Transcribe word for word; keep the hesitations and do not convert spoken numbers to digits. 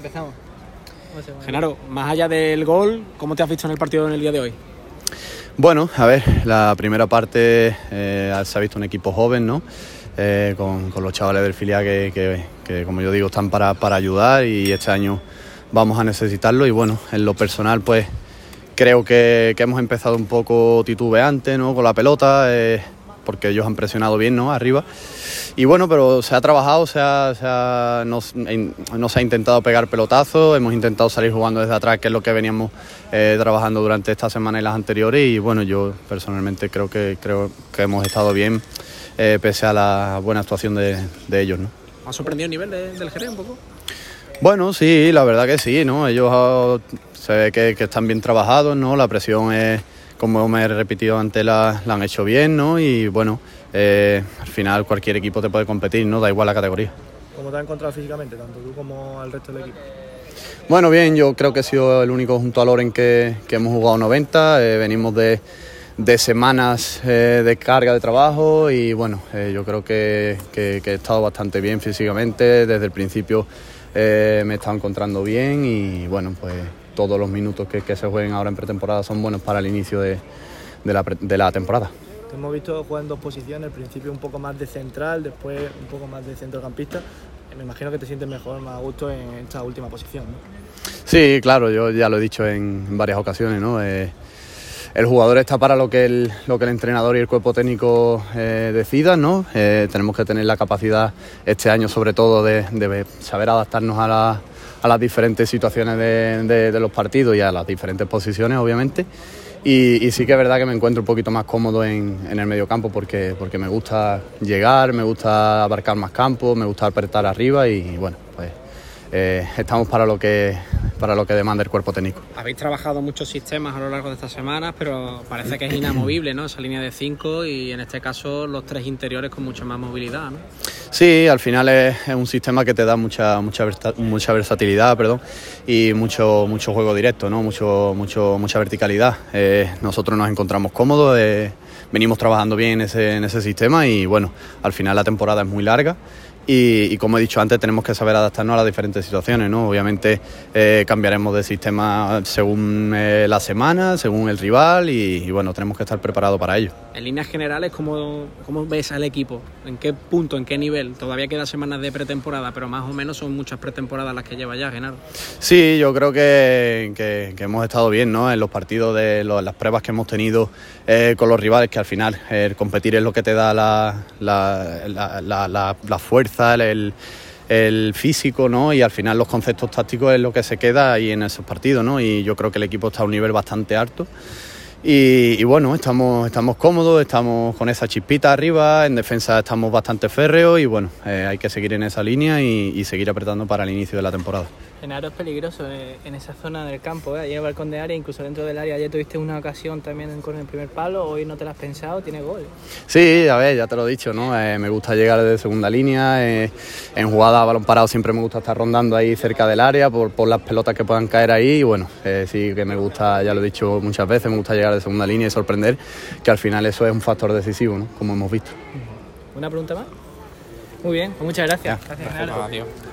Empezamos. Genaro, más allá del gol, ¿cómo te has visto en el partido en el día de hoy? Bueno, a ver, la primera parte eh, se ha visto un equipo joven, ¿no? Eh, con, con los chavales del filial que, que, que, como yo digo, están para, para ayudar y este año vamos a necesitarlo. Y bueno, en lo personal, pues creo que, que hemos empezado un poco titubeante, ¿no? Con la pelota, eh, porque ellos han presionado bien, ¿no? Arriba. Y bueno, pero se ha trabajado, se ha, se ha, no, no se ha intentado pegar pelotazos, hemos intentado salir jugando desde atrás, que es lo que veníamos eh, trabajando durante esta semana y las anteriores. Y bueno, yo personalmente creo que, creo que hemos estado bien, eh, pese a la buena actuación de, de ellos, ¿no? ¿Ha sorprendido el nivel de, del Jerez un poco? Bueno, sí, la verdad que sí, ¿no? Ellos oh, se ve que, que están bien trabajados, ¿no? La presión es, como me he repetido antes, la, la han hecho bien, ¿no? Y bueno, eh, al final cualquier equipo te puede competir, ¿no? Da igual la categoría. ¿Cómo te has encontrado físicamente, tanto tú como el resto del equipo? Bueno, bien, yo creo que he sido el único junto a Loren que, que hemos jugado noventa, eh, venimos de, de semanas eh, de carga de trabajo y bueno, eh, yo creo que, que, que he estado bastante bien físicamente, desde el principio eh, me he estado encontrando bien y bueno, pues todos los minutos que, que se jueguen ahora en pretemporada son buenos para el inicio de, de, la, de la temporada. Te hemos visto jugar en dos posiciones, al principio un poco más de central, después un poco más de centrocampista. Me imagino que te sientes mejor, más a gusto en esta última posición, ¿no? Sí, claro, yo ya lo he dicho en varias ocasiones, ¿no? Eh, el jugador está para lo que el, lo que el entrenador y el cuerpo técnico eh, decidan, ¿no? Eh, tenemos que tener la capacidad este año, sobre todo, de, de saber adaptarnos a, la, a las diferentes situaciones de, de, de los partidos y a las diferentes posiciones, obviamente. Y, y sí que es verdad que me encuentro un poquito más cómodo en, en el mediocampo porque, porque me gusta llegar, me gusta abarcar más campo, me gusta apretar arriba y bueno, pues eh, estamos para lo que para lo que demanda el cuerpo técnico. Habéis trabajado muchos sistemas a lo largo de estas semanas, pero parece que es inamovible, ¿no? Esa línea de cinco y en este caso los tres interiores con mucha más movilidad, ¿no? Sí, al final es, es un sistema que te da mucha mucha mucha versatilidad, perdón, y mucho mucho juego directo, ¿no? Mucho mucho mucha verticalidad. Eh, nosotros nos encontramos cómodos, eh, venimos trabajando bien en ese en ese sistema y bueno, al final la temporada es muy larga. Y, y como he dicho antes, tenemos que saber adaptarnos a las diferentes situaciones, ¿no? Obviamente eh, cambiaremos de sistema según eh, la semana, según el rival y, y bueno, tenemos que estar preparados para ello. En líneas generales, ¿cómo, cómo ves al equipo? ¿En qué punto, en qué nivel? Todavía quedan semanas de pretemporada, pero más o menos son muchas pretemporadas las que lleva ya, Genaro. Sí, yo creo que, que, que hemos estado bien, ¿no? En los partidos, de los, las pruebas que hemos tenido eh, con los rivales, que al final eh, competir es lo que te da la, la, la, la, la, la fuerza, el, el físico, ¿no? Y al final los conceptos tácticos es lo que se queda ahí en esos partidos, ¿no? Y yo creo que el equipo está a un nivel bastante alto. Y, y bueno, estamos, estamos cómodos, estamos con esa chispita arriba, en defensa estamos bastante férreos y bueno, eh, hay que seguir en esa línea y, y seguir apretando para el inicio de la temporada. Genaro es peligroso eh, en esa zona del campo, ¿eh? Ahí en el balcón de área, incluso dentro del área. Ayer tuviste una ocasión también con el primer palo, hoy no te la has pensado, tiene gol. Sí, a ver, ya te lo he dicho, ¿no? Eh, me gusta llegar desde segunda línea, eh, en jugada a balón parado siempre me gusta estar rondando ahí cerca del área por, por las pelotas que puedan caer ahí y bueno, eh, sí que me gusta, ya lo he dicho muchas veces, me gusta llegar de segunda línea y sorprender, que al final eso es un factor decisivo, ¿no? Como hemos visto. ¿Una pregunta más? Muy bien, pues muchas gracias. Gracias, Genaro. Adiós.